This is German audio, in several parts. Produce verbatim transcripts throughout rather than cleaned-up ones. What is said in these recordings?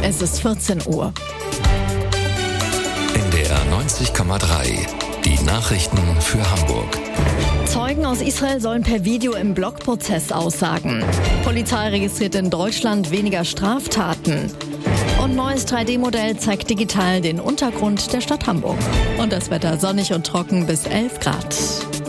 Es ist vierzehn Uhr. N D R neunzig Komma drei. Die Nachrichten für Hamburg. Zeugen aus Israel sollen per Video im Blockprozess aussagen. Polizei registriert in Deutschland weniger Straftaten. Und neues drei D Modell zeigt digital den Untergrund der Stadt Hamburg. Und das Wetter sonnig und trocken bis elf Grad.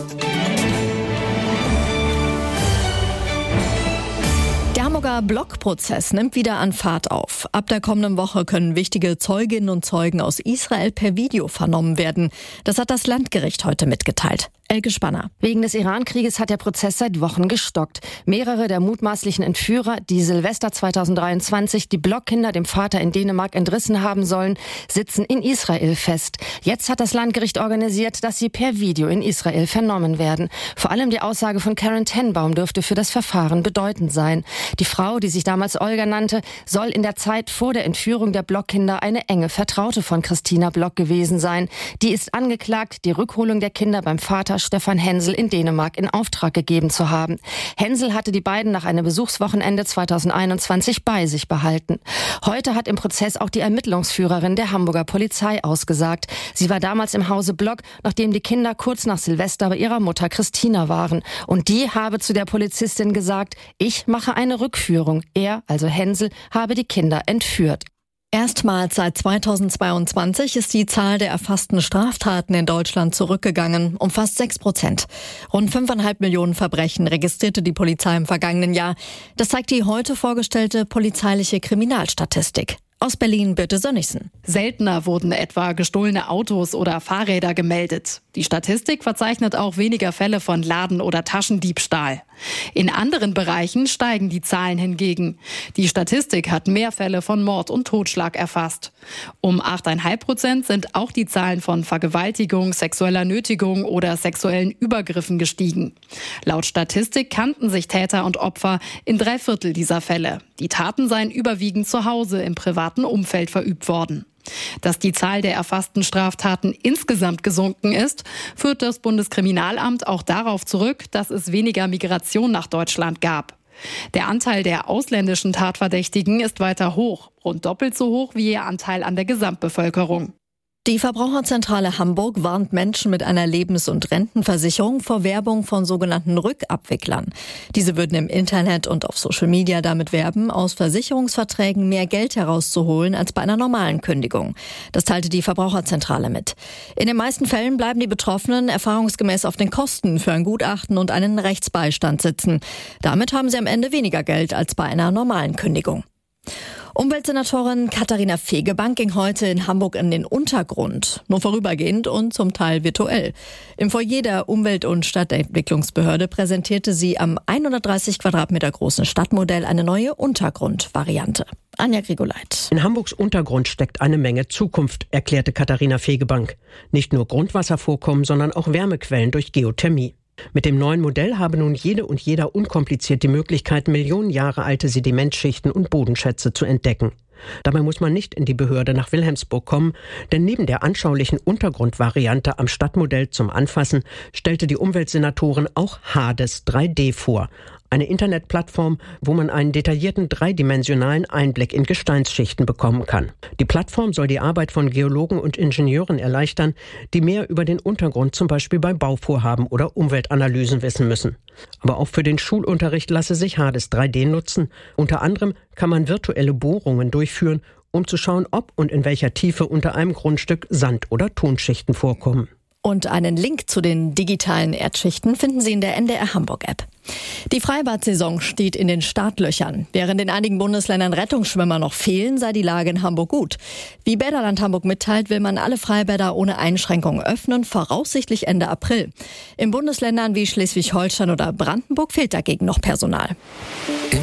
Der Hamburger Blockprozess nimmt wieder an Fahrt auf. Ab der kommenden Woche können wichtige Zeuginnen und Zeugen aus Israel per Video vernommen werden. Das hat das Landgericht heute mitgeteilt. Elke Spanner. Wegen des Iran-Krieges hat der Prozess seit Wochen gestockt. Mehrere der mutmaßlichen Entführer, die Silvester zweitausenddreiundzwanzig die Blockkinder dem Vater in Dänemark entrissen haben sollen, sitzen in Israel fest. Jetzt hat das Landgericht organisiert, dass sie per Video in Israel vernommen werden. Vor allem die Aussage von Karen Tenbaum dürfte für das Verfahren bedeutend sein. Die Frau, die sich damals Olga nannte, soll in der Zeit vor der Entführung der Blockkinder eine enge Vertraute von Christina Block gewesen sein. Die ist angeklagt, die Rückholung der Kinder beim Vater Stefan Hensel in Dänemark in Auftrag gegeben zu haben. Hensel hatte die beiden nach einem Besuchswochenende zweitausendeinundzwanzig bei sich behalten. Heute hat im Prozess auch die Ermittlungsführerin der Hamburger Polizei ausgesagt. Sie war damals im Hause Block, nachdem die Kinder kurz nach Silvester bei ihrer Mutter Christina waren. Und die habe zu der Polizistin gesagt, ich mache eine Rückführung. Er, also Hensel, habe die Kinder entführt. Erstmals seit zweitausendzweiundzwanzig ist die Zahl der erfassten Straftaten in Deutschland zurückgegangen, um fast sechs Prozent. Rund fünfeinhalb Millionen Verbrechen registrierte die Polizei im vergangenen Jahr. Das zeigt die heute vorgestellte polizeiliche Kriminalstatistik. Aus Berlin, Birte Sönnigsen. Seltener wurden etwa gestohlene Autos oder Fahrräder gemeldet. Die Statistik verzeichnet auch weniger Fälle von Laden- oder Taschendiebstahl. In anderen Bereichen steigen die Zahlen hingegen. Die Statistik hat mehr Fälle von Mord und Totschlag erfasst. Um acht Komma fünf Prozent sind auch die Zahlen von Vergewaltigung, sexueller Nötigung oder sexuellen Übergriffen gestiegen. Laut Statistik kannten sich Täter und Opfer in drei Viertel dieser Fälle. Die Taten seien überwiegend zu Hause im privaten Umfeld verübt worden. Dass die Zahl der erfassten Straftaten insgesamt gesunken ist, führt das Bundeskriminalamt auch darauf zurück, dass es weniger Migration nach Deutschland gab. Der Anteil der ausländischen Tatverdächtigen ist weiter hoch, rund doppelt so hoch wie ihr Anteil an der Gesamtbevölkerung. Die Verbraucherzentrale Hamburg warnt Menschen mit einer Lebens- und Rentenversicherung vor Werbung von sogenannten Rückabwicklern. Diese würden im Internet und auf Social Media damit werben, aus Versicherungsverträgen mehr Geld herauszuholen als bei einer normalen Kündigung. Das teilte die Verbraucherzentrale mit. In den meisten Fällen bleiben die Betroffenen erfahrungsgemäß auf den Kosten für ein Gutachten und einen Rechtsbeistand sitzen. Damit haben sie am Ende weniger Geld als bei einer normalen Kündigung. Umweltsenatorin Katharina Fegebank ging heute in Hamburg in den Untergrund, nur vorübergehend und zum Teil virtuell. Im Foyer der Umwelt- und Stadtentwicklungsbehörde präsentierte sie am hundertdreißig Quadratmeter großen Stadtmodell eine neue Untergrundvariante. Anja Grigoleit. In Hamburgs Untergrund steckt eine Menge Zukunft, erklärte Katharina Fegebank. Nicht nur Grundwasservorkommen, sondern auch Wärmequellen durch Geothermie. Mit dem neuen Modell habe nun jede und jeder unkompliziert die Möglichkeit, Millionen Jahre alte Sedimentschichten und Bodenschätze zu entdecken. Dabei muss man nicht in die Behörde nach Wilhelmsburg kommen, denn neben der anschaulichen Untergrundvariante am Stadtmodell zum Anfassen stellte die Umweltsenatorin auch Hades drei D vor. Eine Internetplattform, wo man einen detaillierten dreidimensionalen Einblick in Gesteinsschichten bekommen kann. Die Plattform soll die Arbeit von Geologen und Ingenieuren erleichtern, die mehr über den Untergrund zum Beispiel bei Bauvorhaben oder Umweltanalysen wissen müssen. Aber auch für den Schulunterricht lasse sich Hades drei D nutzen. Unter anderem kann man virtuelle Bohrungen durchführen, um zu schauen, ob und in welcher Tiefe unter einem Grundstück Sand- oder Tonschichten vorkommen. Und einen Link zu den digitalen Erdschichten finden Sie in der N D R Hamburg-App. Die Freibad-Saison steht in den Startlöchern. Während in einigen Bundesländern Rettungsschwimmer noch fehlen, sei die Lage in Hamburg gut. Wie Bäderland Hamburg mitteilt, will man alle Freibäder ohne Einschränkungen öffnen, voraussichtlich Ende April. In Bundesländern wie Schleswig-Holstein oder Brandenburg fehlt dagegen noch Personal.